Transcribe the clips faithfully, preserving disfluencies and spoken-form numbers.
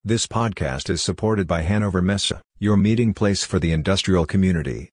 This podcast is supported by Hannover Messe, your meeting place for the industrial community.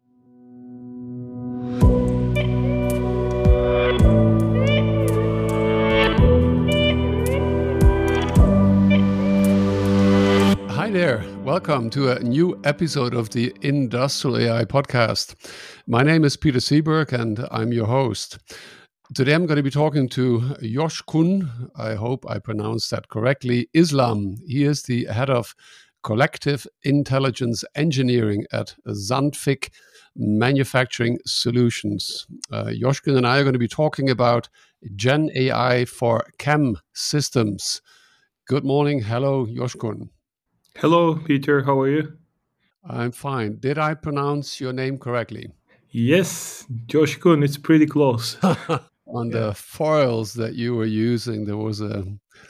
Hi there, welcome to a new episode of the Industrial A I podcast. My name is Peter Seeberg and I'm your host. Today I'm going to be talking to Josh Kun, I hope I pronounced that correctly, Islam. He is the head of Collective Intelligence Engineering at Sandvik Manufacturing Solutions. Uh, Josh Kun and I are going to be talking about Gen A I for CAM systems. Good morning. Hello, Josh Kun. Hello, Peter. How are you? I'm fine. Did I pronounce your name correctly? Yes, Josh Kun. It's pretty close. On Yeah. the foils that you were using, there was a,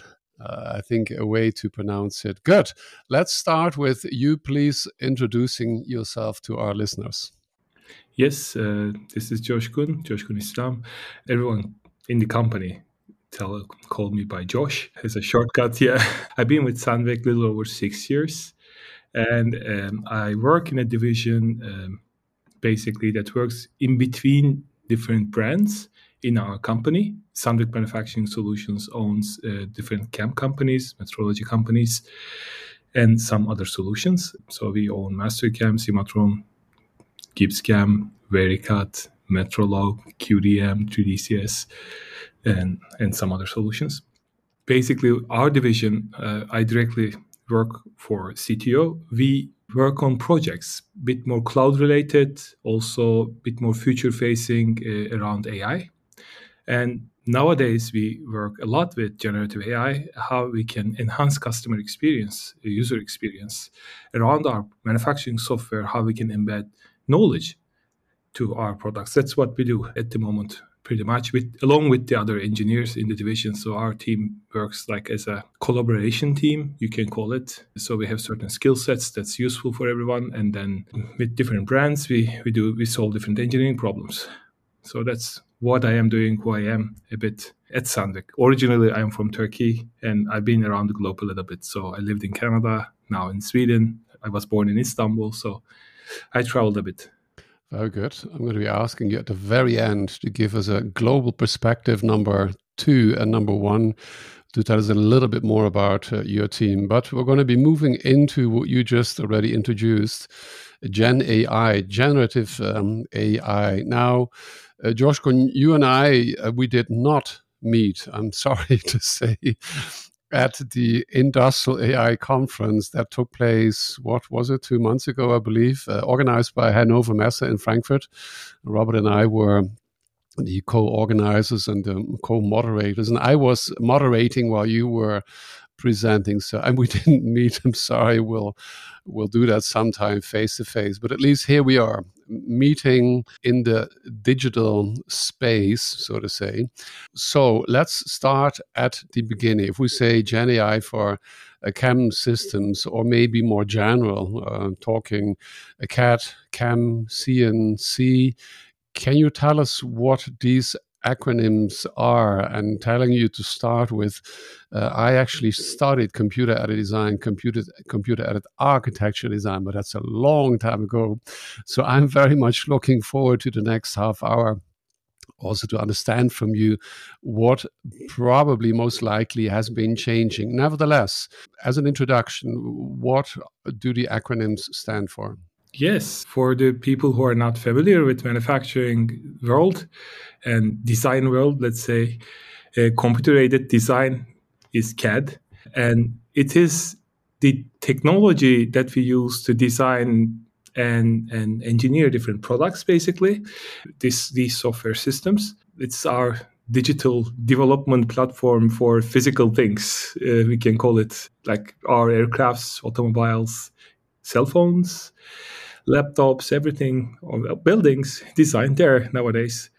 uh, I think, a way to pronounce it. Good. Let's start with you, please, introducing yourself to our listeners. Yes, uh, this is Josh Kun, Josh Kun Islam. Everyone in the company tell call me by Josh as a shortcut. Yeah, I've been with Sandvik a little over six years, and um, I work in a division um, basically that works in between different brands in our company. Sandvik Manufacturing Solutions owns uh, different C A M companies, metrology companies, and some other solutions. So we own Mastercam, Cimatron, GibbsCam, Vericat, Metrolog, Q D M, three D C S, and, and some other solutions. Basically, our division, uh, I directly work for C T O. We work on projects, a bit more cloud-related, also a bit more future-facing uh, around A I. And nowadays, we work a lot with generative A I, how we can enhance customer experience, user experience around our manufacturing software, how we can embed knowledge to our products. That's what we do at the moment, pretty much, with along with the other engineers in the division. So our team works like as a collaboration team, you can call it. So we have certain skill sets that's useful for everyone. And then with different brands, we, we do we solve different engineering problems. So that's what I am doing, who I am a bit at Sandvik. Originally, I'm from Turkey, and I've been around the globe a little bit. So I lived in Canada, now in Sweden. I was born in Istanbul, so I traveled a bit. Very good. I'm going to be asking you at the very end to give us a global perspective, number two, and number one, to tell us a little bit more about uh, your team. But we're going to be moving into what you just already introduced, Gen A I, generative um, A I. Now, uh, Josh Kun, you and I, uh, we did not meet, I'm sorry to say, at the Industrial A I conference that took place, what was it, two months ago, I believe, uh, organized by Hannover Messe in Frankfurt. Robert and I were the co-organizers and um, co-moderators, and I was moderating while you were presenting. So, and we didn't meet. I'm sorry. We'll we'll do that sometime face to face. But at least here we are, meeting in the digital space, so to say. So let's start at the beginning. If we say Gen A I for uh, C A M systems, or maybe more general, uh, talking uh, C A D, C A M, C N C, can you tell us what these acronyms are? And telling you to start with, uh, I actually studied computer aided design, computer computer aided architecture design, but that's a long time ago. So I'm very much looking forward to the next half hour, also to understand from you what probably most likely has been changing. Nevertheless, as an introduction, what do the acronyms stand for? Yes, for the people who are not familiar with manufacturing world and design world, let's say, uh, computer-aided design is C A D, and it is the technology that we use to design and, and engineer different products, basically, this, these software systems. It's our digital development platform for physical things, uh, we can call it, like our aircrafts, automobiles, cell phones, laptops, everything, buildings designed there nowadays.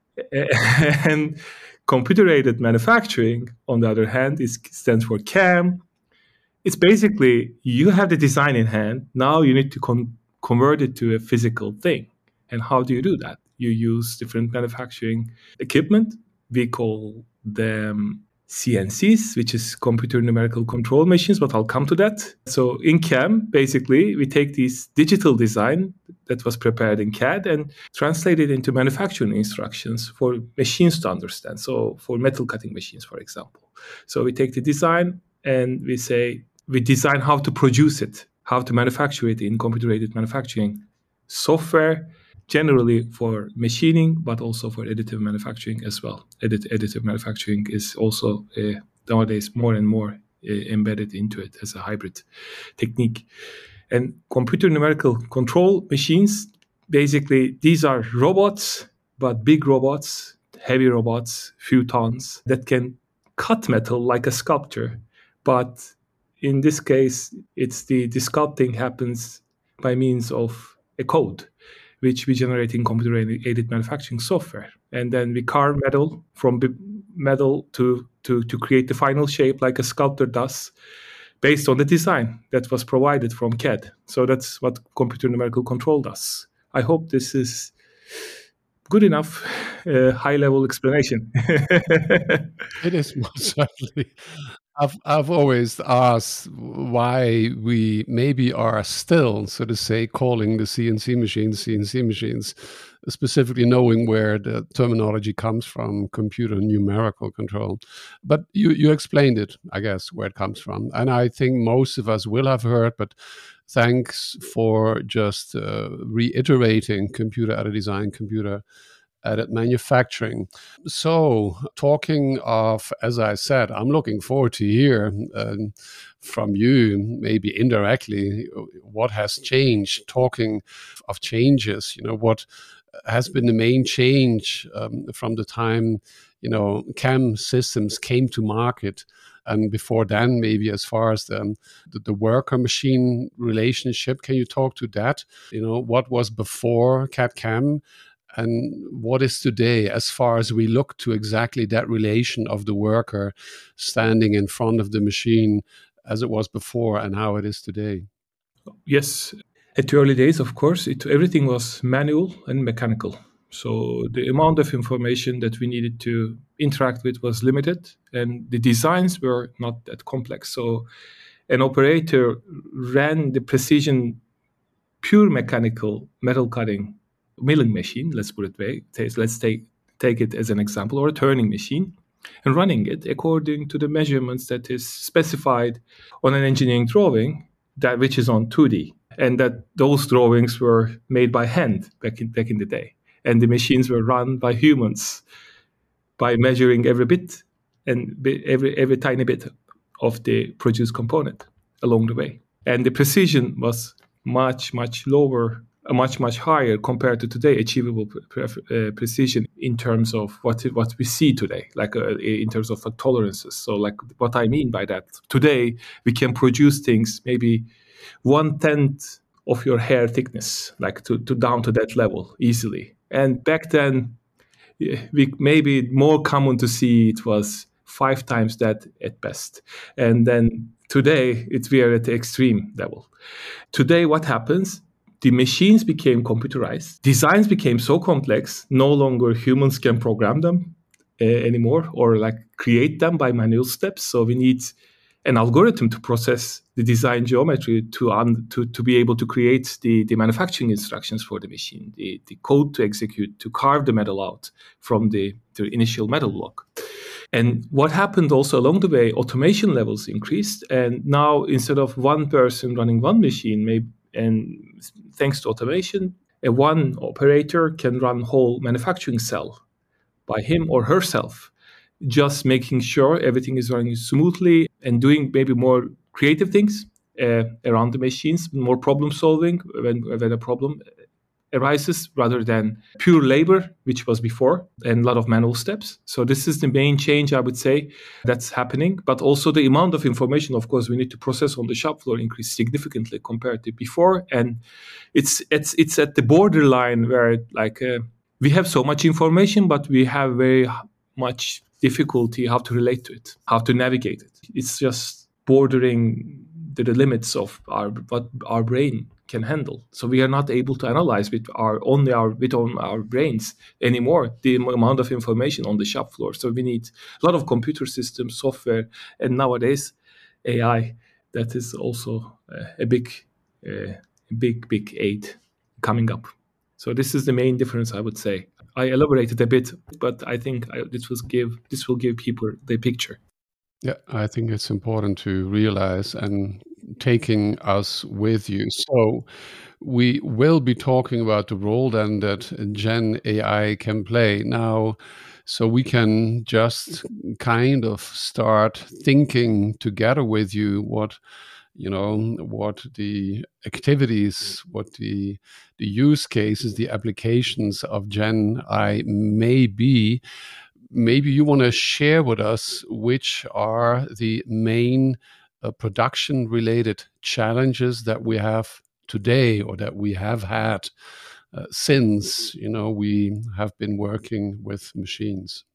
And computer-aided manufacturing, on the other hand, is stands for C A M. It's basically you have the design in hand. Now you need to con- convert it to a physical thing. And how do you do that? You use different manufacturing equipment. We call them C N Cs, which is computer numerical control machines, but I'll come to that. So in C A M, basically, we take this digital design that was prepared in C A D and translate it into manufacturing instructions for machines to understand. So for metal cutting machines, for example. So we take the design and we say, we design how to produce it, how to manufacture it in computer-aided manufacturing software, generally for machining, but also for additive manufacturing as well. Addit- additive manufacturing is also uh, nowadays more and more uh, embedded into it as a hybrid technique. And computer numerical control machines, basically, these are robots, but big robots, heavy robots, few tons, that can cut metal like a sculptor. But in this case, it's the, the sculpting happens by means of a code, which we generate in computer-aided manufacturing software. And then we carve metal from metal to, to, to create the final shape like a sculptor does based on the design that was provided from C A D. So that's what computer numerical control does. I hope this is good enough, uh, high-level explanation. It is most certainly. I've I've always asked why we maybe are still, so to say, calling the C N C machines C N C machines, specifically knowing where the terminology comes from, computer numerical control. But you, you explained it, I guess, where it comes from. And I think most of us will have heard, but thanks for just uh, reiterating computer-aided design, computer added manufacturing. So, talking of, as I said, I'm looking forward to hear um, from you, maybe indirectly, what has changed. Talking of changes, you know, what has been the main change um, from the time, you know, C A M systems came to market. And before then, maybe as far as the, the, the worker-machine relationship, can you talk to that? You know, what was before C A D C A M? And what is today, as far as we look to exactly that relation of the worker standing in front of the machine as it was before and how it is today? Yes. At the early days, of course, it, everything was manual and mechanical. So the amount of information that we needed to interact with was limited, and the designs were not that complex. So an operator ran the precision, pure mechanical metal cutting milling machine, let's put it way, let's take take it as an example, or a turning machine, and running it according to the measurements that is specified on an engineering drawing, that which is on two D, and that those drawings were made by hand back in back in the day, and the machines were run by humans by measuring every bit and every every tiny bit of the produced component along the way, and the precision was much much lower, much much higher compared to today achievable pre- uh, precision in terms of what what we see today, like uh, in terms of uh, tolerances. So, like what I mean by that, today we can produce things maybe one tenth of your hair thickness, like to, to down to that level easily. And back then, we maybe more common to see it was five times that at best. And then today, it's we are at the extreme level. Today, what happens? The machines became computerized. Designs became so complex, no longer humans can program them uh, anymore, or like create them by manual steps. So we need an algorithm to process the design geometry to un- to, to be able to create the, the manufacturing instructions for the machine, the, the code to execute, to carve the metal out from the, the initial metal block. And what happened also along the way, automation levels increased. And now, instead of one person running one machine, maybe, and thanks to automation, a one operator can run whole manufacturing cell by him or herself, just making sure everything is running smoothly and doing maybe more creative things uh, around the machines, more problem solving when, when a problem arises, rather than pure labor, which was before, and a lot of manual steps. So this is the main change, I would say, that's happening. But also the amount of information, of course, we need to process on the shop floor increased significantly compared to before. And it's it's it's at the borderline where like uh, we have so much information, but we have very much difficulty how to relate to it, how to navigate it. It's just bordering the, the limits of our what our brain can handle. So we are not able to analyze with our only our with on our brains anymore the amount of information on the shop floor. So we need a lot of computer systems, software, and nowadays A I. That is also uh, a big, uh, big, big aid coming up. So this is the main difference, I would say. I elaborated a bit, but I think I, this will give this will give people the picture. Yeah, I think it's important to realize and taking us with you. So we will be talking about the role then that Gen A I can play now. So we can just kind of start thinking together with you what, you know, what the activities, what the the use cases, the applications of Gen A I may be. Maybe you want to share with us which are the main uh, production-related challenges that we have today or that we have had uh, since, you know, we have been working with machines.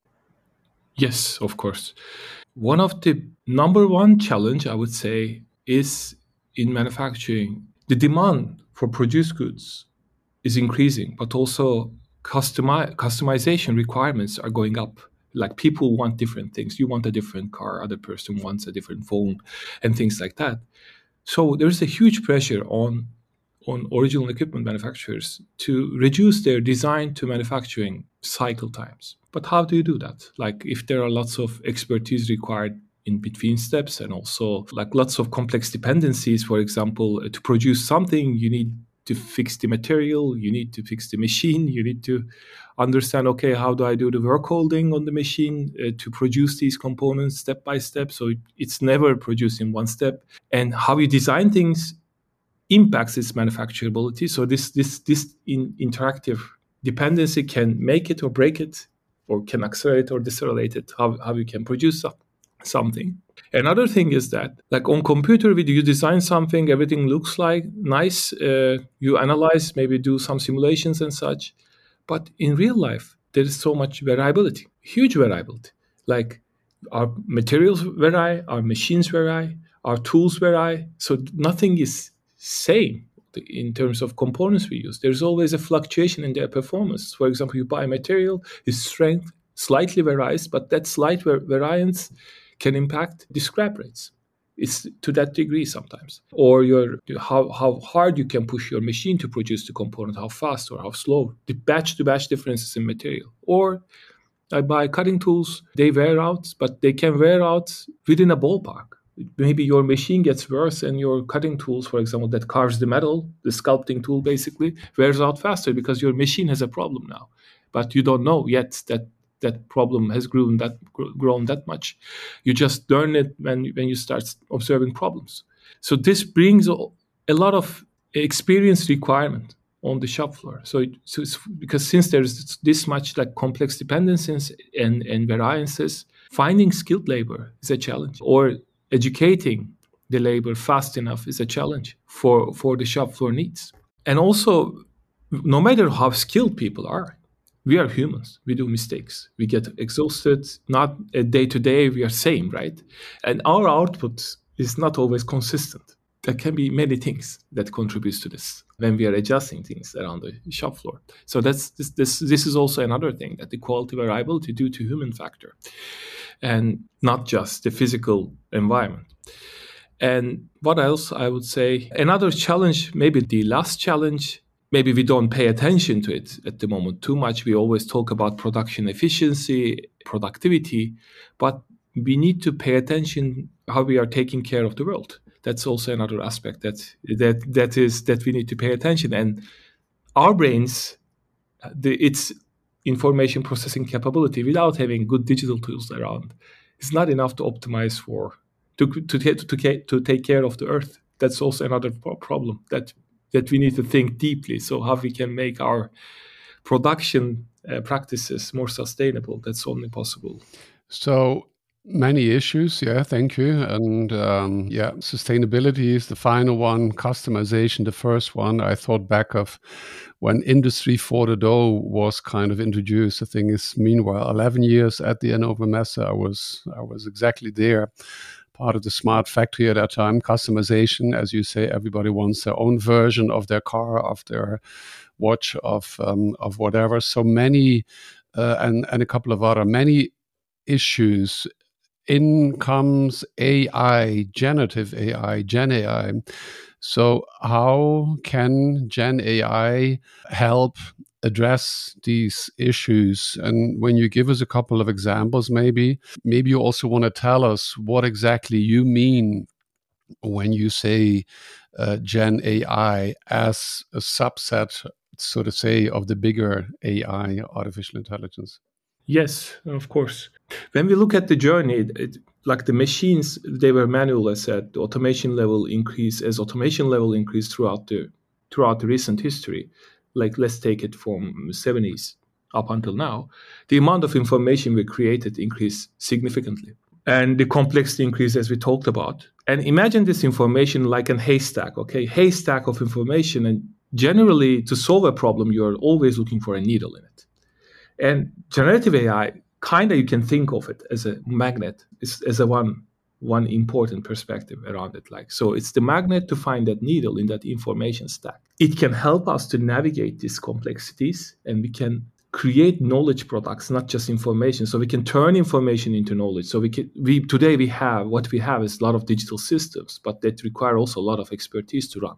Yes, of course. One of the number one challenge, I would say, is in manufacturing. The demand for produced goods is increasing, but also customi- customization requirements are going up. Like people want different things. You want a different car, other person wants a different phone, and things like that. So there's a huge pressure on on original equipment manufacturers to reduce their design to manufacturing cycle times. But how do you do that? Like if there are lots of expertise required in between steps and also like lots of complex dependencies, for example, to produce something, you need to fix the material, you need to fix the machine, you need to understand, okay, how do I do the work holding on the machine uh, to produce these components step by step? So it, it's never produced in one step. And how you design things impacts its manufacturability. So this this this in, interactive dependency can make it or break it, or can accelerate or decelerate it, how, how you can produce something. Another thing is that, like on computer, when you design something, everything looks like nice. Uh, you analyze, maybe do some simulations and such. But in real life, there is so much variability, huge variability. Like our materials vary, our machines vary, our tools vary. So nothing is same in terms of components we use. There's always a fluctuation in their performance. For example, you buy a material, its strength slightly varies, but that slight variance can impact the scrap rates. It's to that degree sometimes. Or your how, how hard you can push your machine to produce the component, how fast or how slow, the batch-to-batch differences in material. Or I buy cutting tools, they wear out, but they can wear out within a ballpark. Maybe your machine gets worse and your cutting tools, for example, that carves the metal, the sculpting tool basically, wears out faster because your machine has a problem now. But you don't know yet that that problem has grown that grown that much. You just learn it when, when you start observing problems. So this brings a lot of experience requirement on the shop floor. So, so it's, because since there's this much like complex dependencies and, and variances, finding skilled labor is a challenge, or educating the labor fast enough is a challenge for, for the shop floor needs. And also, no matter how skilled people are, we are humans. We do mistakes. We get exhausted. Not a day to day, we are same, right? And our output is not always consistent. There can be many things that contributes to this when we are adjusting things around the shop floor. So that's this this this is also another thing, that the quality variability due to human factor, and not just the physical environment. And what else I would say? Another challenge, maybe the last challenge, maybe we don't pay attention to it at the moment too much. We always talk about production efficiency, productivity, but we need to pay attention how we are taking care of the world. That's also another aspect that that that is that we need to pay attention. And our brains, the, its information processing capability, without having good digital tools around, is not enough to optimize for to to to, to, to take care of the earth. That's also another problem that that we need to think deeply. So how we can make our production uh, practices more sustainable. That's only possible. So many issues, yeah, thank you. And um, yeah, sustainability is the final one, customization, the first one. I thought back of when Industry four point oh was kind of introduced. I think it's meanwhile eleven years at the Hannover Messe. I was, I was exactly there part of the smart factory at that time. Customization, as you say, everybody wants their own version of their car, of their watch, of um, of whatever. So many, uh, and and a couple of other many issues. In comes A I, generative A I, Gen A I. So how can Gen A I help address these issues? And when you give us a couple of examples, maybe, maybe you also want to tell us what exactly you mean when you say uh, Gen A I as a subset, so to say, of the bigger A I, artificial intelligence. Yes, of course. When we look at the journey, it, it, like the machines, they were manual, as said. The automation level increased as automation level increased throughout the throughout the recent history. Like let's take it from seventies up until now. The amount of information we created increased significantly, and the complexity increased, as we talked about. And imagine this information like a haystack. Okay, haystack of information, and generally to solve a problem, you're always looking for a needle in it. And generative A I, kind of you can think of it as a magnet, as, as a one one important perspective around it. Like so, it's the magnet to find that needle in that information stack. It can help us to navigate these complexities, and we can create knowledge products, not just information. So we can turn information into knowledge. So we can we today we have what we have is a lot of digital systems, but that require also a lot of expertise to run.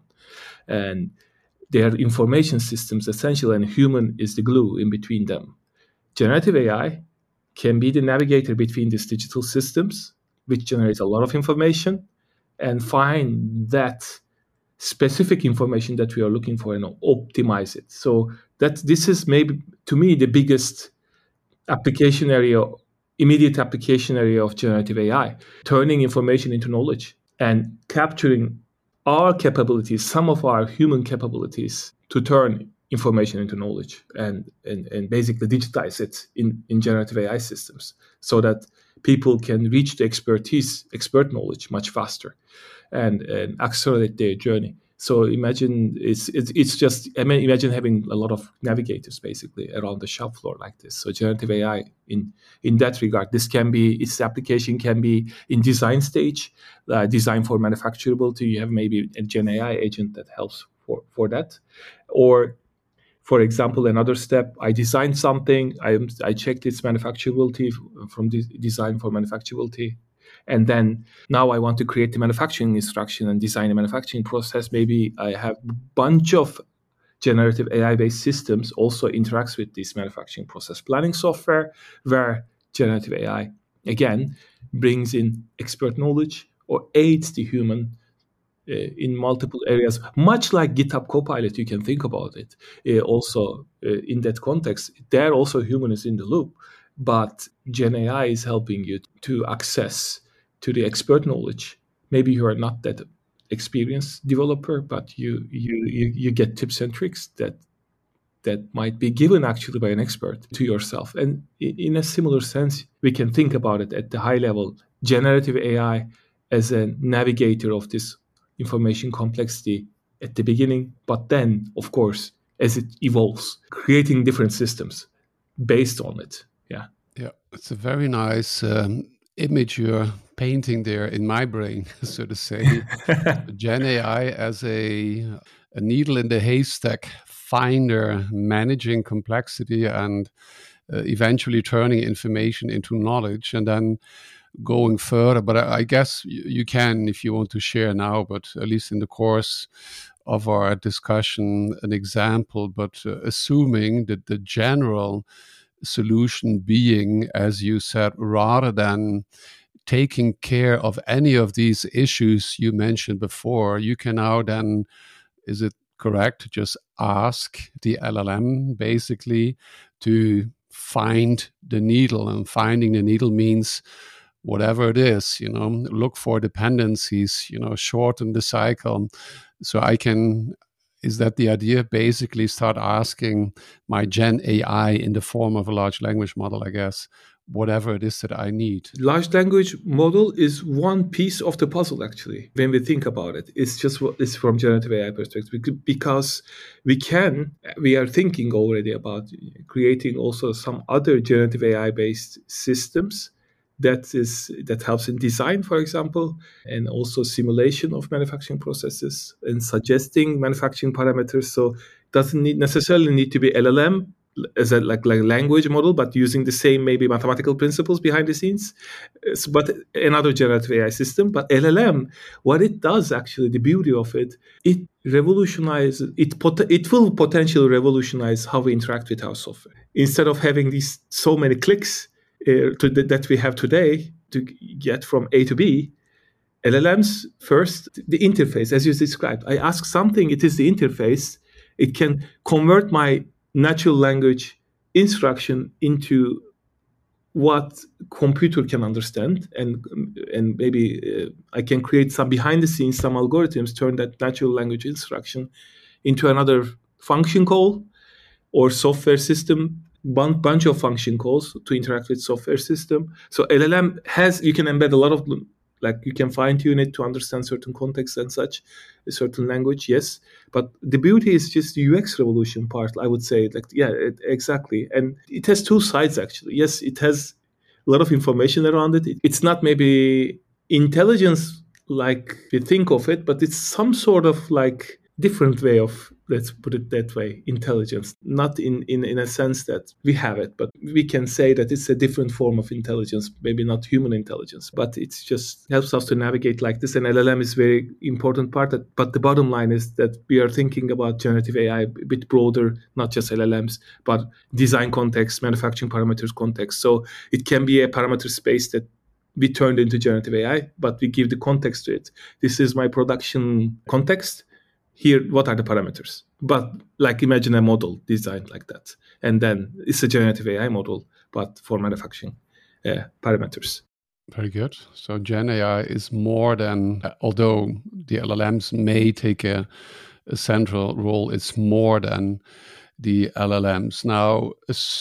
And they are information systems essentially, and human is the glue in between them. Generative A I can be the navigator between these digital systems, which generates a lot of information, and find that specific information that we are looking for and optimize it. So that this is maybe, to me, the biggest application area, immediate application area of generative A I, turning information into knowledge and capturing our capabilities, some of our human capabilities, to turn information into knowledge and, and, and basically digitize it in, in generative A I systems so that people can reach the expertise, expert knowledge much faster and, and accelerate their journey. So imagine it's, it's it's just, I mean, imagine having a lot of navigators basically around the shop floor like this. So generative A I in, in that regard, this can be, its application can be in design stage, uh, design for manufacturability. You have maybe a Gen A I agent that helps for, for that. Or for example, another step, I designed something, I, I checked its manufacturability from the design for manufacturability. And then now I want to create the manufacturing instruction and design a manufacturing process. Maybe I have a bunch of generative A I-based systems also interacts with this manufacturing process planning software, where generative A I, again, brings in expert knowledge or aids the human Uh, in multiple areas, much like GitHub Copilot, you can think about it. Uh, also, uh, in that context, there also human is in the loop, but Gen A I is helping you to access to the expert knowledge. Maybe you are not that experienced developer, but you you you, you get tips and tricks that that might be given actually by an expert to yourself. And in a similar sense, we can think about it at the high level, generative A I as a navigator of this information complexity at the beginning, but then, of course, as it evolves, creating different systems based on it. Yeah. Yeah, it's a very nice um, image you're painting there in my brain, so to say. Gen A I as a, a needle in the haystack finder, managing complexity and uh, eventually turning information into knowledge, and then going further. But I, I guess you, you can, if you want to share now, but at least in the course of our discussion, an example, but uh, assuming that the general solution being, as you said, rather than taking care of any of these issues you mentioned before, you can now then, is it correct, just ask the L L M basically to find the needle, and finding the needle means whatever it is, you know, look for dependencies, you know, shorten the cycle. So I can, is that the idea? Basically start asking my Gen A I in the form of a large language model, I guess, whatever it is that I need. Large language model is one piece of the puzzle, actually, when we think about it. It's just what is from generative A I perspective, because we can, we are thinking already about creating also some other generative A I-based systems that is that helps in design, for example, and also simulation of manufacturing processes and suggesting manufacturing parameters. So it doesn't need necessarily need to be L L M as a like like language model, but using the same maybe mathematical principles behind the scenes. Uh, so- but another generative A I system. But L L M, what it does actually, the beauty of it, it revolutionizes it. Pot- it will potentially revolutionize how we interact with our software. Instead of having these so many clicks uh, to the, that we have today to get from A to B, L L Ms first, the interface, as you described. I ask something, it is the interface. It can convert my natural language instruction into what computer can understand, and and maybe uh, I can create some behind the scenes, some algorithms, turn that natural language instruction into another function call or software system, bun- bunch of function calls to interact with software system. So L L M has, you can embed a lot of, like you can fine tune it to understand certain contexts and such, a certain language, yes. But the beauty is just the U X revolution part, I would say. Like, yeah, it, exactly. And it has two sides actually. Yes, it has a lot of information around it. It's not maybe intelligence like we think of it, but it's some sort of like different way of, let's put it that way, intelligence. Not in, in, in a sense that we have it, but we can say that it's a different form of intelligence, maybe not human intelligence, but it's just helps us to navigate like this. And L L M is very important part. That, but the bottom line is that we are thinking about generative A I a bit broader, not just L L Ms, but design context, manufacturing parameters context. So it can be a parameter space that we turned into generative A I, but we give the context to it. This is my production context. Here, what are the parameters? But like imagine a model designed like that. And then it's a generative A I model, but for manufacturing uh, parameters. Very good. So Gen A I is more than, uh, although the L L Ms may take a, a central role, it's more than the L L Ms. Now,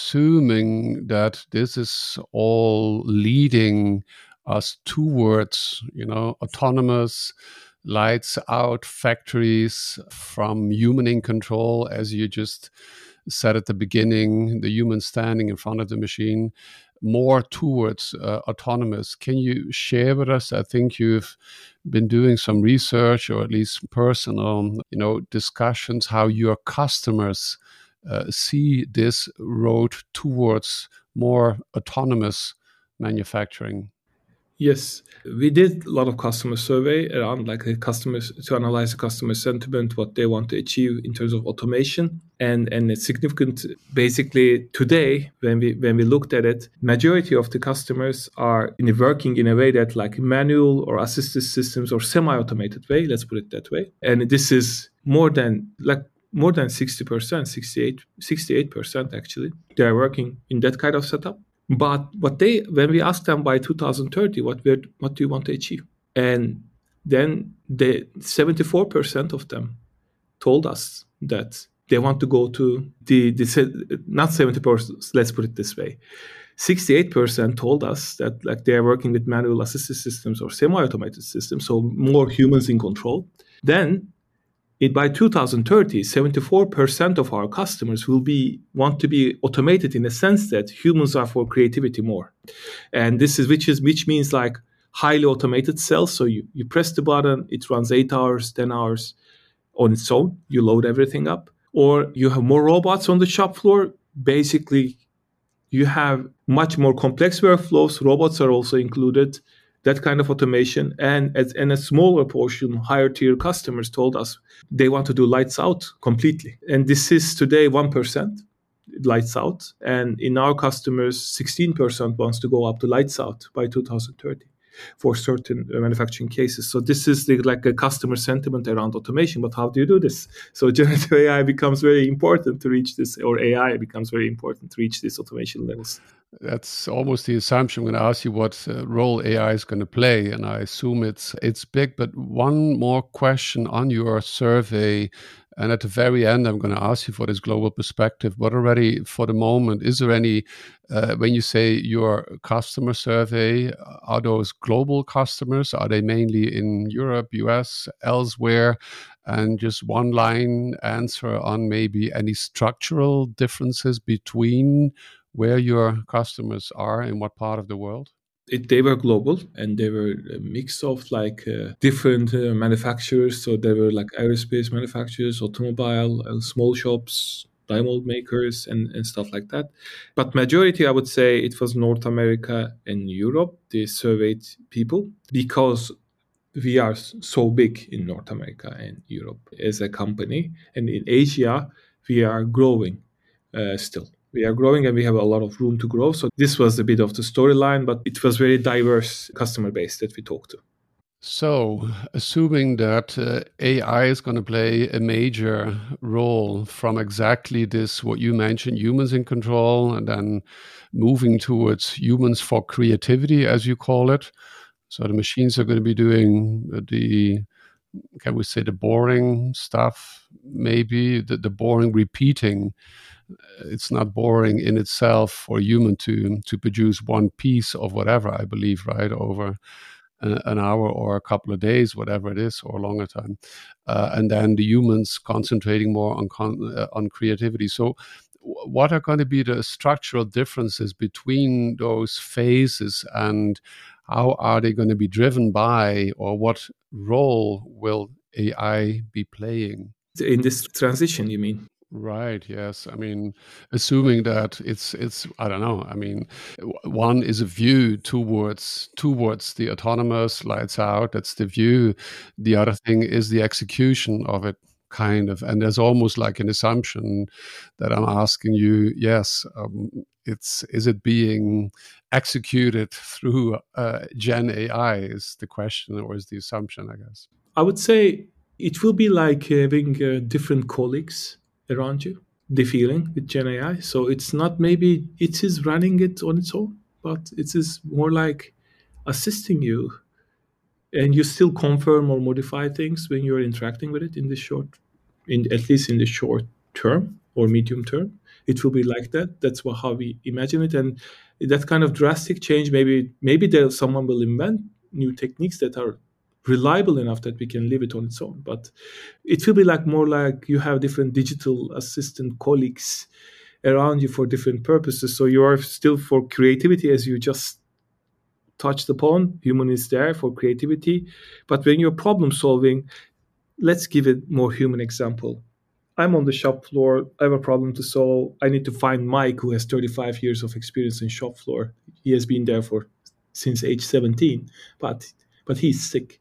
assuming that this is all leading us towards, you know, autonomous, lights out factories from human in control, as you just said at the beginning, the human standing in front of the machine, more towards uh, autonomous. Can you share with us? I think you've been doing some research, or at least personal, you know, discussions, how your customers uh, see this road towards more autonomous manufacturing. Yes, we did a lot of customer survey around like the customers to analyze the customer sentiment, what they want to achieve in terms of automation, and and it's significant. Basically, today when we when we looked at it, majority of the customers are in working in a way that like manual or assisted systems or semi-automated way. Let's put it that way, and this is more than like more than sixty percent, sixty-eight, sixty-eight percent actually. They are working in that kind of setup. But what they, when we asked them by two thousand thirty, what we what do you want to achieve? And then the seventy-four percent of them told us that they want to go to the, the not seventy percent, let's put it this way. sixty-eight percent told us that like they are working with manual assisted systems or semi-automated systems, so more humans in control. Then It, by two thousand thirty, seventy-four percent of our customers will be want to be automated in the sense that humans are for creativity more. And this is which is which means like highly automated cells. So you, you press the button, it runs eight hours, ten hours on its own. You load everything up. Or you have more robots on the shop floor. Basically, you have much more complex workflows. Robots are also included. That kind of automation, and, and a smaller portion, higher tier customers told us they want to do lights out completely. And this is today one percent lights out. And in our customers, sixteen percent wants to go up to lights out by two thousand thirty for certain manufacturing cases. So this is the, like a customer sentiment around automation. But how do you do this? So generative A I becomes very important to reach this, or A I becomes very important to reach these automation levels. That's almost the assumption. I'm going to ask you what uh, role A I is going to play, and I assume it's it's big. But one more question on your survey, and at the very end, I'm going to ask you for this global perspective. But already for the moment, is there any, uh, when you say your customer survey, are those global customers? Are they mainly in Europe, U S, elsewhere? And just one line answer on maybe any structural differences between where your customers are in what part of the world? It, they were global, and they were a mix of like uh, different uh, manufacturers. So there were like aerospace manufacturers, automobile, uh, small shops, die mold makers, and, and stuff like that. But majority, I would say, it was North America and Europe. They surveyed people because we are so big in North America and Europe as a company, and in Asia we are growing uh, still. We are growing and we have a lot of room to grow. So this was a bit of the storyline, but it was very diverse customer base that we talked to. So, assuming that uh, A I is going to play a major role from exactly this, what you mentioned, humans in control, and then moving towards humans for creativity, as you call it. So the machines are going to be doing the, can we say, the boring stuff, maybe the, the boring repeating. It's not boring in itself for a human to to produce one piece of whatever, I believe, right, over a, an hour or a couple of days, whatever it is, or a longer time. Uh, and then the humans concentrating more on con- uh, on creativity. So what are going to be the structural differences between those phases, and how are they going to be driven by, or what role will A I be playing? In this transition, you mean? Right. Yes. I mean, assuming that it's it's I don't know. I mean, one is a view towards towards the autonomous lights out. That's the view. The other thing is the execution of it, kind of. And there's almost like an assumption that I'm asking you. Yes, um, it's is it being executed through uh, Gen A I is the question, or is the assumption, I guess. I would say it will be like having uh, different colleagues around you, the feeling with Gen A I. So it's not maybe it is running it on its own, but it is more like assisting you, and you still confirm or modify things when you're interacting with it in the short, in at least in the short term or medium term. It will be like that. That's what, how we imagine it, and that kind of drastic change. Maybe maybe there someone will invent new techniques that are reliable enough that we can leave it on its own. But it will be like more like you have different digital assistant colleagues around you for different purposes. So you are still for creativity, as you just touched upon. Human is there for creativity. But when you're problem solving, let's give a more human example. I'm on the shop floor. I have a problem to solve. I need to find Mike, who has thirty-five years of experience in shop floor. He has been there for since age seventeen, but but he's sick.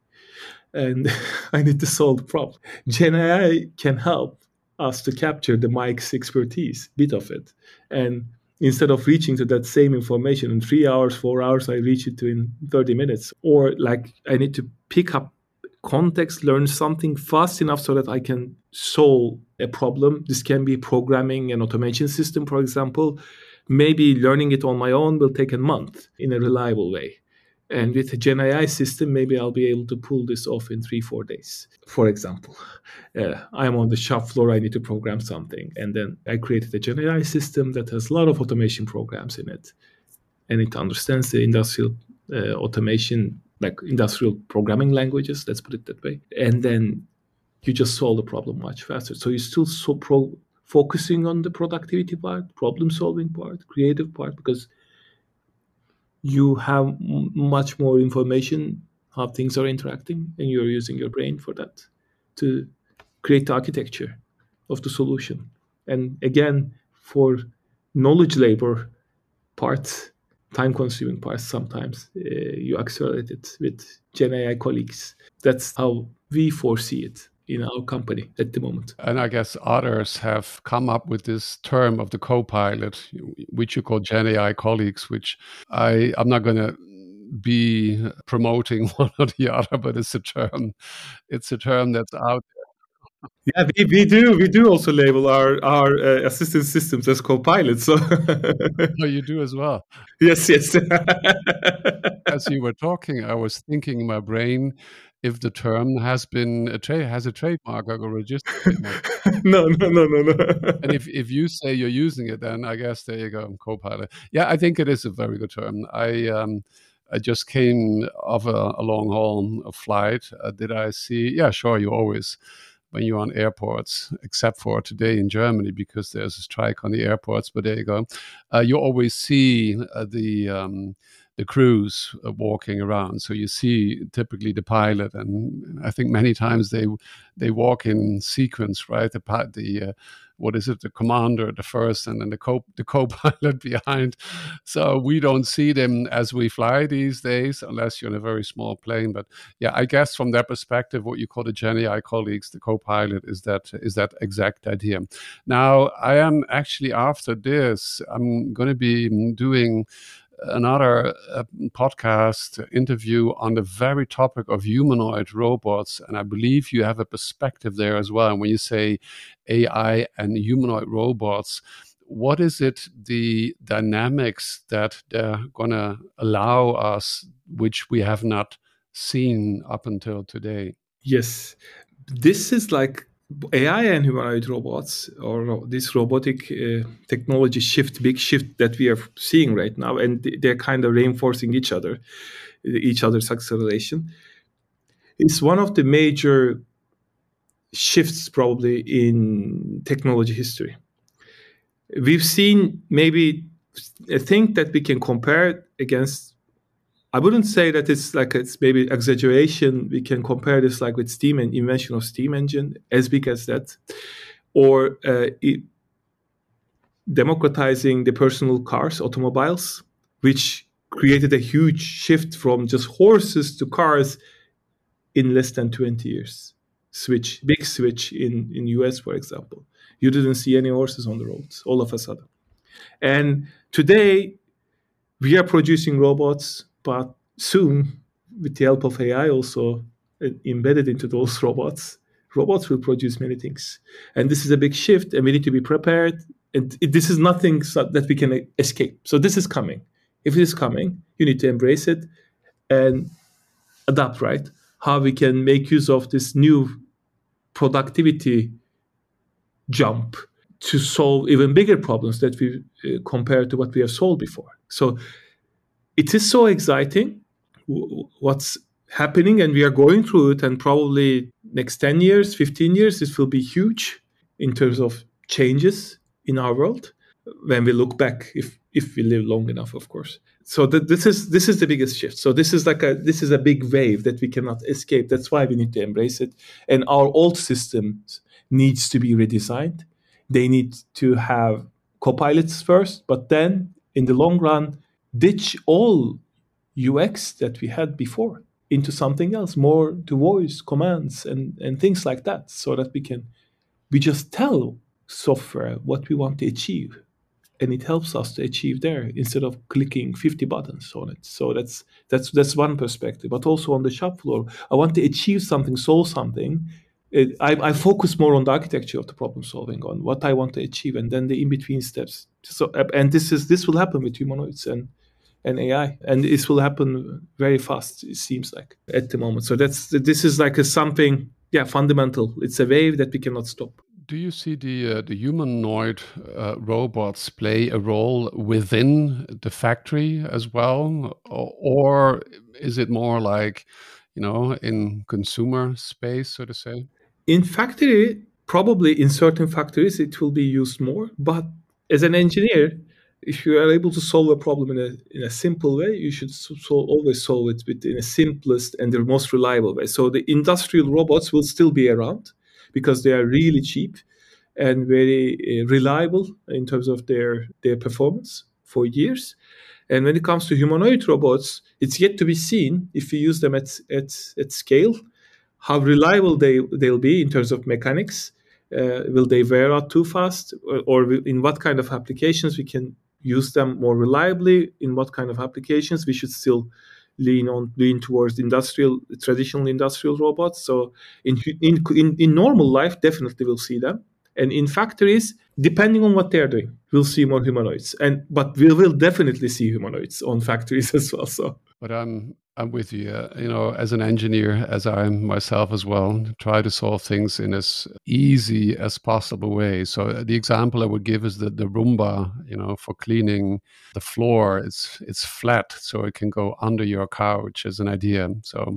And I need to solve the problem. Gen A I can help us to capture the Mike's expertise, bit of it. And instead of reaching to that same information in three hours, four hours, I reach it to in thirty minutes. Or like I need to pick up context, learn something fast enough so that I can solve a problem. This can be programming an automation system, for example. Maybe learning it on my own will take a month in a reliable way. And with a Gen A I system, maybe I'll be able to pull this off in three, four days. For example, uh, I'm on the shop floor, I need to program something. And then I created a Gen A I system that has a lot of automation programs in it. And it understands the industrial uh, automation, like industrial programming languages, let's put it that way. And then you just solve the problem much faster. So you're still so pro- focusing on the productivity part, problem-solving part, creative part, because you have m- much more information how things are interacting, and you're using your brain for that to create the architecture of the solution. And again, for knowledge labor parts, time consuming parts, sometimes uh, you accelerate it with Gen A I colleagues. That's how we foresee it in our company at the moment. And I guess others have come up with this term of the co-pilot, which you call Gen A I colleagues, which I, I'm not going to be promoting one or the other, but it's a term. It's a term that's out there. Yeah, we, we do. We do also label our our uh, assistant systems as co-pilots. So Oh, you do as well. yes, yes. As you were talking, I was thinking in my brain if the term has been a tra- has a trademark or a registered trademark. no, no, no, no, no. And if, if you say you're using it, then I guess there you go, co-pilot. Yeah, I think it is a very good term. I um, I just came off a, a long haul a flight. Uh, did I see? Yeah, sure. You always, when you're on airports, except for today in Germany because there's a strike on the airports. But there you go. Uh, you always see uh, the um, the crews uh, walking around. So you see typically the pilot, and I think many times they they walk in sequence, right? The pi- the uh, what is it? The commander, the first, and then the co the co-pilot behind. So we don't see them as we fly these days, unless you're in a very small plane. But yeah, I guess from that perspective, what you call the Gen A I colleagues, the co-pilot, is that is that exact idea. Now, I am actually after this, I'm going to be doing another uh, podcast interview on the very topic of humanoid robots, and I believe you have a perspective there as well. And when you say A I and humanoid robots, what is it, the dynamics that they're going to allow us, which we have not seen up until today? Yes, this is like A I and humanoid robots, or this robotic uh, technology shift, big shift that we are seeing right now, and they're kind of reinforcing each other, each other's acceleration. It's one of the major shifts probably in technology history. We've seen maybe a thing that we can compare against. I wouldn't say that it's like it's maybe exaggeration. We can compare this like with steam and invention of steam engine, as big as that, or uh, it, democratizing the personal cars, automobiles, which created a huge shift from just horses to cars in less than twenty years. Switch, big switch in in U S, for example. You didn't see any horses on the roads all of a sudden. And today we are producing robots, but soon, with the help of A I also embedded into those robots, robots will produce many things. And this is a big shift, and we need to be prepared. And it, this is nothing so that we can escape. So this is coming. If it is coming, you need to embrace it and adapt, right? How we can make use of this new productivity jump to solve even bigger problems that we uh, compare to what we have solved before. So it is so exciting what's happening, and we are going through it, and probably next ten years, fifteen years, this will be huge in terms of changes in our world when we look back, if if we live long enough, of course. So th- this is this is the biggest shift. So this is like a this is a big wave that we cannot escape. That's why we need to embrace it. And our old systems needs to be redesigned. They need to have co-pilots first, but then in the long run, ditch all U X that we had before into something else, more to voice commands and, and things like that, so that we can we just tell software what we want to achieve, and it helps us to achieve there instead of clicking fifty buttons on it. So that's that's that's one perspective. But also on the shop floor, I want to achieve something, solve something. It, I, I focus more on the architecture of the problem solving, on what I want to achieve, and then the in between steps. So and this is this will happen with humanoids and and A I, and this will happen very fast. It seems like at the moment. So that's this is like a something, yeah, fundamental. It's a wave that we cannot stop. Do you see the uh, the humanoid uh, robots play a role within the factory as well, or, or is it more like, you know, in consumer space, so to say? In factory, probably in certain factories, it will be used more. But as an engineer, if you are able to solve a problem in a in a simple way, you should so always solve it with in the simplest and the most reliable way. So the industrial robots will still be around because they are really cheap and very uh, reliable in terms of their their performance for years. And when it comes to humanoid robots, it's yet to be seen if you use them at at at scale, how reliable they they'll be in terms of mechanics. Uh, will they wear out too fast, or, or in what kind of applications we can use them more reliably? In what kind of applications we should still lean on lean towards industrial traditional industrial robots? So in in in, in normal life, definitely we'll see them. And in factories, depending on what they're doing, we'll see more humanoids. And but we will definitely see humanoids on factories as well. So, but I'm I'm with you. Uh, you know, as an engineer, as I am myself as well, try to solve things in as easy as possible way. So the example I would give is the the Roomba. You know, for cleaning the floor, it's it's flat, so it can go under your couch as an idea. So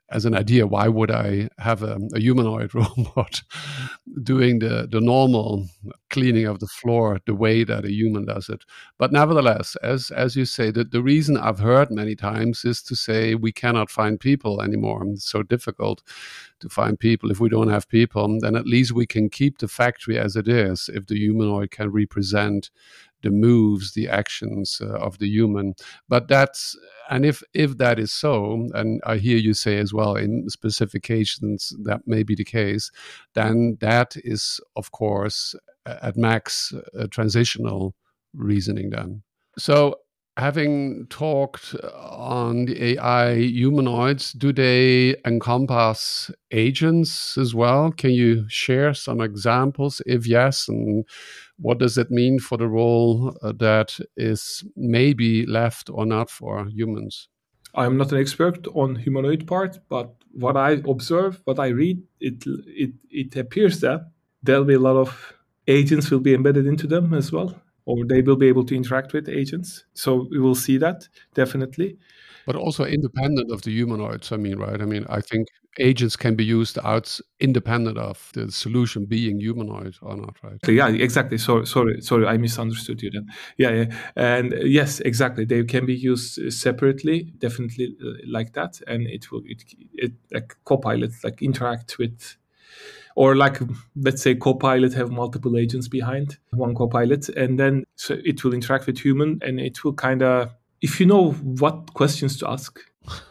as an idea, why would I have a, a humanoid robot doing the, the normal cleaning of the floor the way that a human does it? But nevertheless, as as you say, that the reason I've heard many times is to say we cannot find people anymore. It's so difficult to find people. If we don't have people, then at least we can keep the factory as it is if the humanoid can represent the moves, the actions uh, of the human. But that's, and if if that is so, and I hear you say as well in specifications that may be the case, then that is, of course, at max a transitional reasoning then. So having talked on the A I humanoids, do they encompass agents as well? Can you share some examples? If yes, and what does it mean for the role uh, that is maybe left or not for humans? I'm not an expert on humanoid part, but what I observe, what I read, it it it appears that there'll be a lot of agents will be embedded into them as well, or they will be able to interact with agents. So we will see that, definitely. But also independent of the humanoids, I mean, right? I mean, I think agents can be used out independent of the solution being humanoid or not, right? Yeah, exactly. So, sorry, sorry, I misunderstood you then. Yeah, yeah. And uh, yes, exactly. They can be used separately, definitely uh, like that. And it will, it, it like Copilot, like interact with, or like, let's say Copilot have multiple agents behind one Copilot, and then so it will interact with human, and it will kind of, if you know what questions to ask,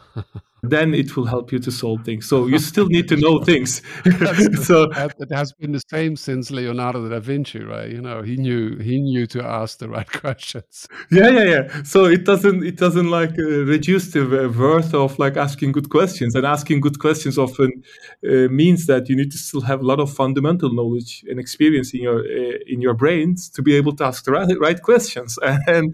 then it will help you to solve things. So you still need to know things. So it has been the same since Leonardo da Vinci, right? You know, he knew he knew to ask the right questions. Yeah, yeah, yeah. So it doesn't it doesn't like uh, reduce the worth of like asking good questions. And asking good questions often uh, means that you need to still have a lot of fundamental knowledge and experience in your uh, in your brains to be able to ask the right, right questions. And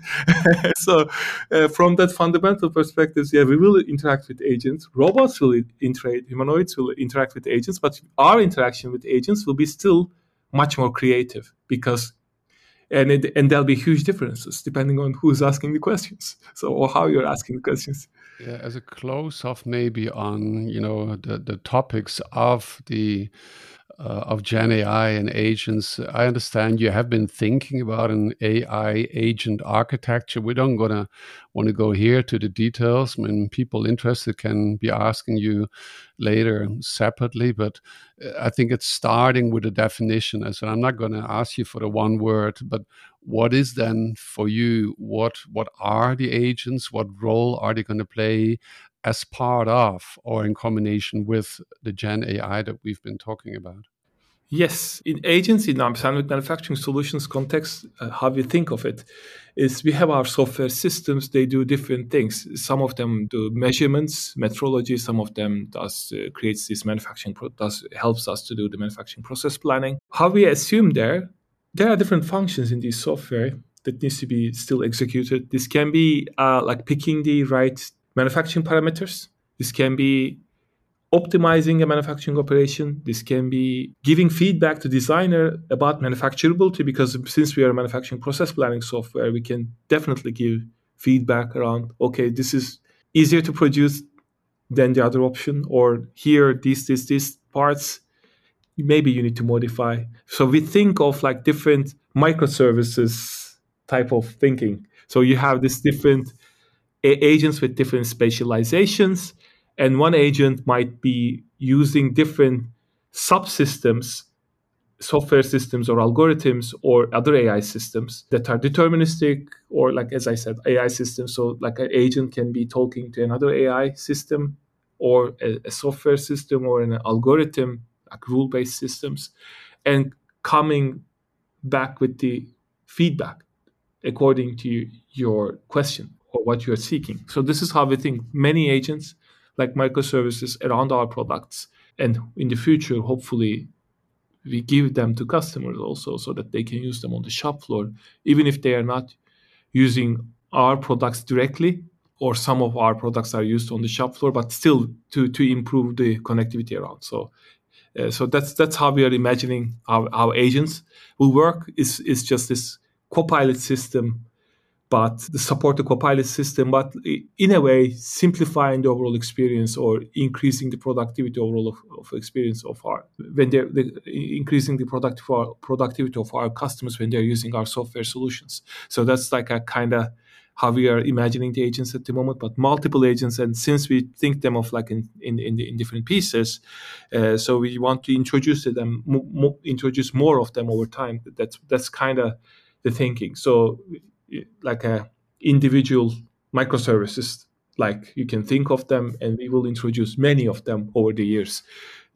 so uh, from that fundamental perspective, yeah, we will interact with agents. Robots will interact, humanoids will interact with agents, but our interaction with agents will be still much more creative because, and it, and there'll be huge differences depending on who's asking the questions, so or how you're asking the questions. Yeah, as a close-off maybe on, you know, the, the topics of the Uh, of Gen A I and agents. I understand you have been thinking about an A I agent architecture. We don't gonna want to go here to the details. I mean, people interested can be asking you later separately, but I think it's starting with a definition. So I'm not going to ask you for the one word, but what is then for you, what what are the agents? What role are they going to play as part of or in combination with the Gen A I that we've been talking about? Yes, in agents, in our Sandvik Manufacturing Solutions context, uh, how we think of it is we have our software systems. They do different things. Some of them do measurements, metrology. Some of them does uh, creates this manufacturing, pro- does helps us to do the manufacturing process planning. How we assume there, there are different functions in this software that needs to be still executed. This can be uh, like picking the right manufacturing parameters. This can be optimizing a manufacturing operation. This can be giving feedback to designer about manufacturability, because since we are a manufacturing process planning software, we can definitely give feedback around, okay, this is easier to produce than the other option, or here, these, these, these parts, maybe you need to modify. So we think of like different microservices type of thinking. So you have these different a- agents with different specializations, and one agent might be using different subsystems, software systems or algorithms or other A I systems that are deterministic, or like, as I said, A I systems. So like an agent can be talking to another A I system or a, a software system or an algorithm, like rule-based systems, and coming back with the feedback according to your question or what you're seeking. So this is how we think. Many agents like microservices around our products, and in the future, hopefully, we give them to customers also so that they can use them on the shop floor, even if they are not using our products directly, or some of our products are used on the shop floor, but still to, to improve the connectivity around. So uh, so that's that's how we are imagining how, how agents will work. Is is just this Copilot system, but the support the Copilot system, but in a way simplifying the overall experience or increasing the productivity overall of, of experience of our when they're, they're increasing the productive productivity of our customers when they're using our software solutions. So that's like a kind of how we are imagining the agents at the moment, but multiple agents. And since we think them of like in in, in, the, in different pieces, uh, so we want to introduce them, mo- mo- introduce more of them over time. That's that's kind of the thinking. So like a individual microservices, like you can think of them, and we will introduce many of them over the years,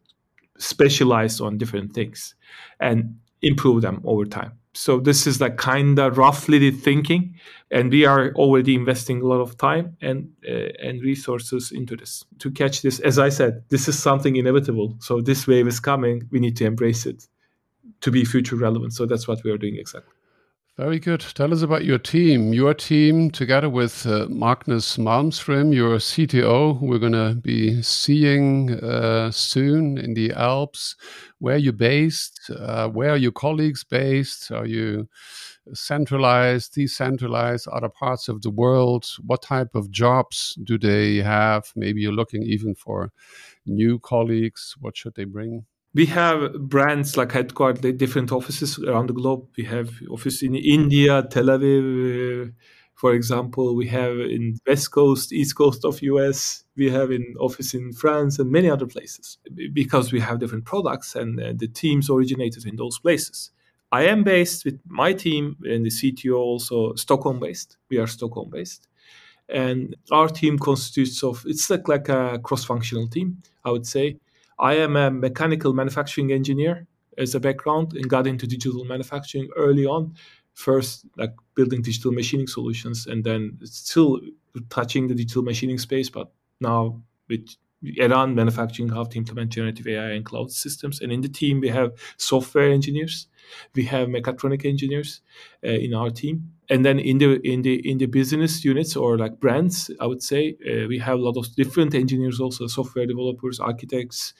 specialized on different things, and improve them over time. So this is like kind of roughly the thinking, and we are already investing a lot of time and uh, and resources into this to catch this. As I said, this is something inevitable. So this wave is coming. We need to embrace it to be future relevant. So that's what we are doing exactly. Very good. Tell us about your team. Your team, together with uh, Magnus Malmström, your C T O, who we're going to be seeing uh, soon in the Alps. Where are you based? Uh, where are your colleagues based? Are you centralized, decentralized, other parts of the world? What type of jobs do they have? Maybe you're looking even for new colleagues. What should they bring? We have brands like headquarters, different offices around the globe. We have office in India, Tel Aviv, uh, for example. We have in West Coast, East Coast of U S. We have an office in France and many other places because we have different products and uh, the teams originated in those places. I am based with my team and the C T O also Stockholm based. We are Stockholm based. And our team constitutes of, it's like, like a cross-functional team, I would say. I am a mechanical manufacturing engineer as a background and got into digital manufacturing early on. First, like building digital machining solutions, and then still touching the digital machining space, but now with around manufacturing, how to implement generative A I and cloud systems. And in the team, we have software engineers, we have mechatronic engineers uh, in our team. And then in the in the in the business units or like brands, I would say uh, we have a lot of different engineers, also software developers, architects,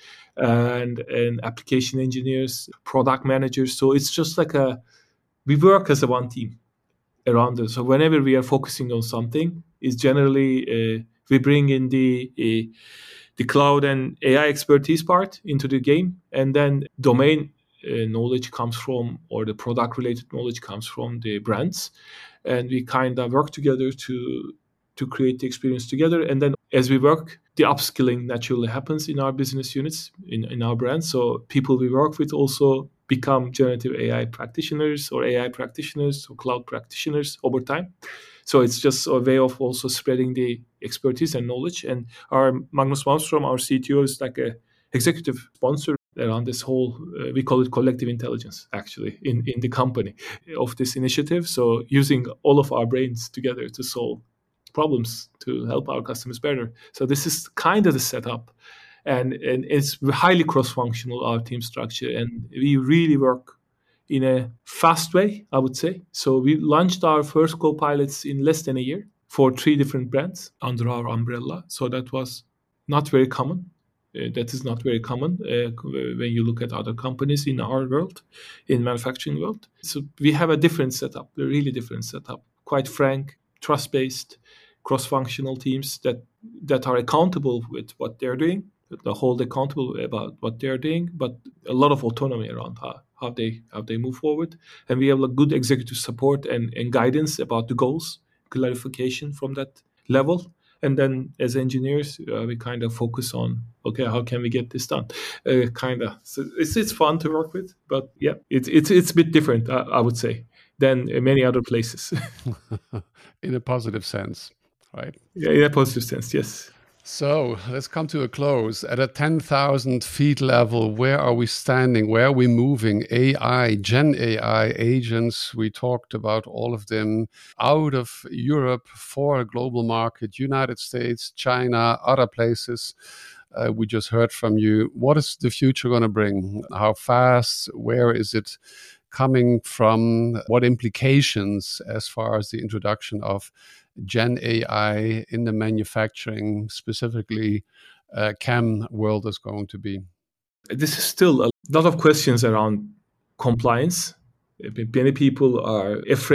and and application engineers, product managers. So it's just like a we work as a one team around it. So whenever we are focusing on something, is generally uh, we bring in the uh, the cloud and A I expertise part into the game, and then domain Uh, knowledge comes from, or the product related knowledge comes from the brands, and we kind of work together to to create the experience together. And then as we work, the upskilling naturally happens in our business units, in, in our brands. So people we work with also become generative A I practitioners or A I practitioners or cloud practitioners over time. So it's just a way of also spreading the expertise and knowledge. And our Magnus Malmström, our C T O, is like a executive sponsor around this whole, uh, we call it collective intelligence, actually, in, in the company of this initiative. So using all of our brains together to solve problems, to help our customers better. So this is kind of the setup. And, and it's highly cross-functional, our team structure. And we really work in a fast way, I would say. So we launched our first Copilots in less than a year for three different brands under our umbrella. So that was not very common. Uh, that is not very common uh, when you look at other companies in our world, in manufacturing world. So we have a different setup, a really different setup, quite frank, trust-based, cross-functional teams that, that are accountable with what they're doing, the hold accountable about what they're doing, but a lot of autonomy around how, how they how they move forward. And we have a good executive support and, and guidance about the goals, clarification from that level. And then as engineers, uh, we kind of focus on, okay, how can we get this done? Uh, kind of. So it's it's fun to work with, but yeah, it's it's it's a bit different, I, I would say, than many other places. In a positive sense, right? Yeah, in a positive sense, yes. So let's come to a close. At a ten thousand feet level, where are we standing? Where are we moving? A I, Gen A I agents, we talked about all of them out of Europe for a global market, United States, China, other places. Uh, we just heard from you. What is the future going to bring? How fast? Where is it coming from? What implications as far as the introduction of Gen A I in the manufacturing, specifically uh, chem world, is going to be? This is still a lot of questions around compliance. Many people are afraid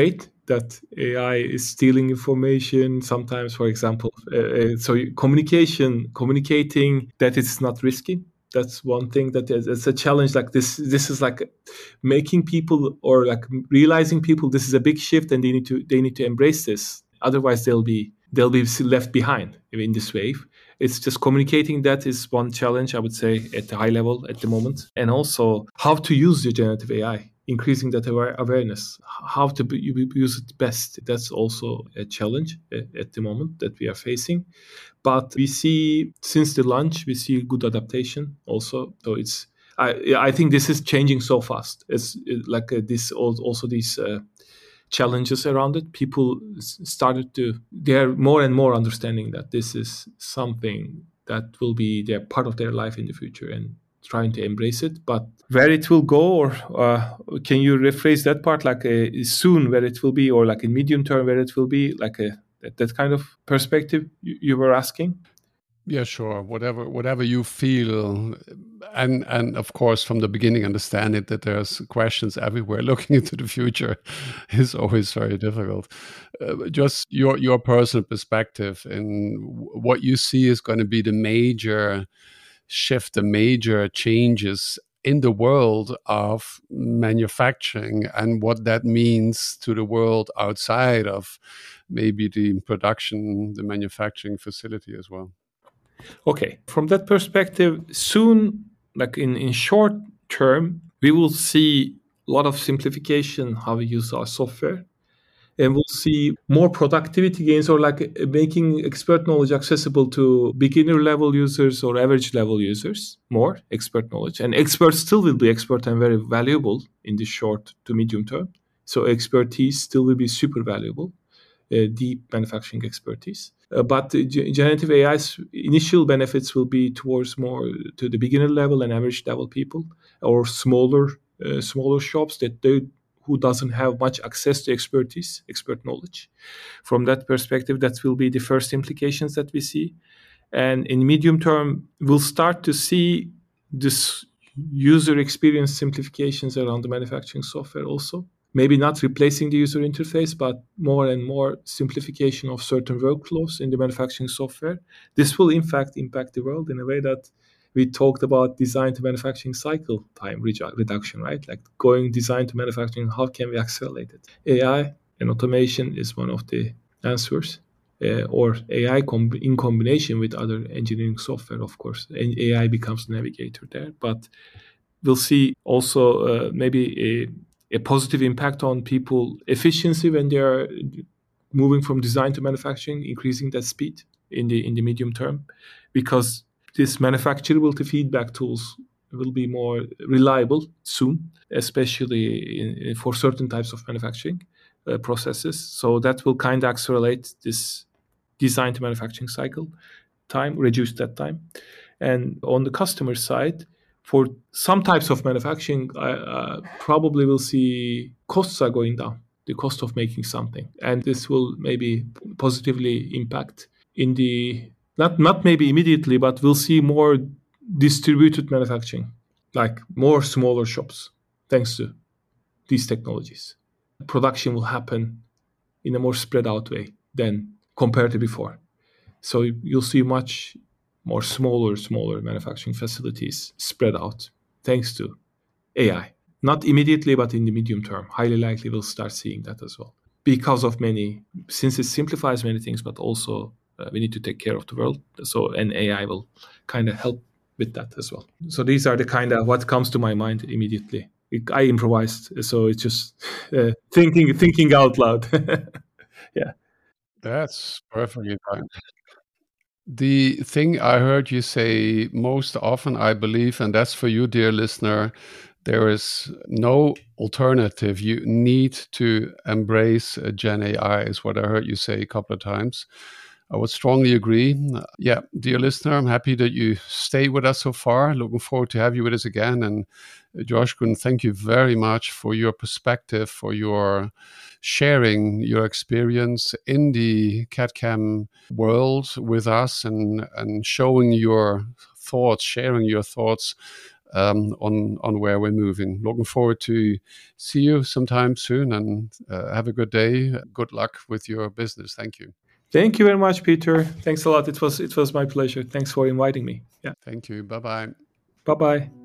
that A I is stealing information sometimes, for example. Uh, so communication, communicating that it's not risky. That's one thing that is it's a challenge. Like this, this is like making people or like realizing people this is a big shift and they need to they need to embrace this. Otherwise, they'll be they'll be left behind in this wave. It's just communicating that is one challenge, I would say, at the high level at the moment. And also how to use the generative A I, increasing that aware- awareness, how to be, use it best. That's also a challenge at the moment that we are facing. But we see, since the launch, we see good adaptation also. So it's, I, I think this is changing so fast. It's like uh, this, also these uh, challenges around it. People started to, they're more and more understanding that this is something that will be their part of their life in the future and trying to embrace it. But where it will go, or uh, can you rephrase that part, like uh, soon where it will be, or like in medium term where it will be, like a, that, that kind of perspective you, you were asking? Yeah, sure. Whatever, whatever you feel, and and of course, from the beginning, understand it that there's questions everywhere. Looking into the future is always very difficult. Uh, just your your personal perspective and what you see is going to be the major shift, the major changes in the world of manufacturing, and what that means to the world outside of maybe the production, the manufacturing facility as well. Okay, from that perspective, soon, like in, in short term, we will see a lot of simplification how we use our software. And we'll see more productivity gains, or like making expert knowledge accessible to beginner level users or average level users, more expert knowledge. And experts still will be expert and very valuable in the short to medium term. So expertise still will be super valuable. Uh, deep manufacturing expertise. Uh, but the g- generative A I's initial benefits will be towards more to the beginner level and average level people, or smaller uh, smaller shops that they, who doesn't have much access to expertise, expert knowledge. From that perspective, that will be the first implications that we see. And in medium term, we'll start to see this user experience simplifications around the manufacturing software also. Maybe not replacing the user interface, but more and more simplification of certain workflows in the manufacturing software. This will, in fact, impact the world in a way that we talked about design to manufacturing cycle time reduction, right? Like going design to manufacturing, how can we accelerate it? A I and automation is one of the answers, uh, or A I com- in combination with other engineering software, of course. And A I becomes the navigator there. But we'll see also uh, maybe a, a positive impact on people efficiency when they are moving from design to manufacturing, increasing that speed in the in the medium term, because this manufacturability feedback tools will be more reliable soon, especially in, for certain types of manufacturing uh, processes. So that will kind of accelerate this design to manufacturing cycle time, reduce that time. And on the customer side, for some types of manufacturing, I uh, probably will see costs are going down, the cost of making something. And this will maybe positively impact in the, not, not maybe immediately, but we'll see more distributed manufacturing, like more smaller shops, thanks to these technologies. Production will happen in a more spread out way than compared to before. So you'll see much more smaller, smaller manufacturing facilities spread out thanks to A I. Not immediately, but in the medium term. Highly likely we'll start seeing that as well. Because of many, since it simplifies many things, but also uh, we need to take care of the world. So, and A I will kind of help with that as well. So these are the kind of what comes to my mind immediately. I improvised, so it's just uh, thinking, thinking out loud. Yeah. That's perfectly fine. The thing I heard you say most often, I believe, and that's for you, dear listener, there is no alternative. You need to embrace uh, Gen A I, is what I heard you say a couple of times. I would strongly agree. Yeah, dear listener, I'm happy that you stayed with us so far. Looking forward to have you with us again. And uh, Coşkun, thank you very much for your perspective, for your sharing your experience in the C A D/C A M world with us, and, and showing your thoughts, sharing your thoughts um, on on where we're moving. Looking forward to see you sometime soon, and uh, have a good day. Good luck with your business. Thank you. Thank you very much, Peter. Thanks a lot. It was it was my pleasure. Thanks for inviting me. Yeah. Thank you. Bye bye. Bye bye.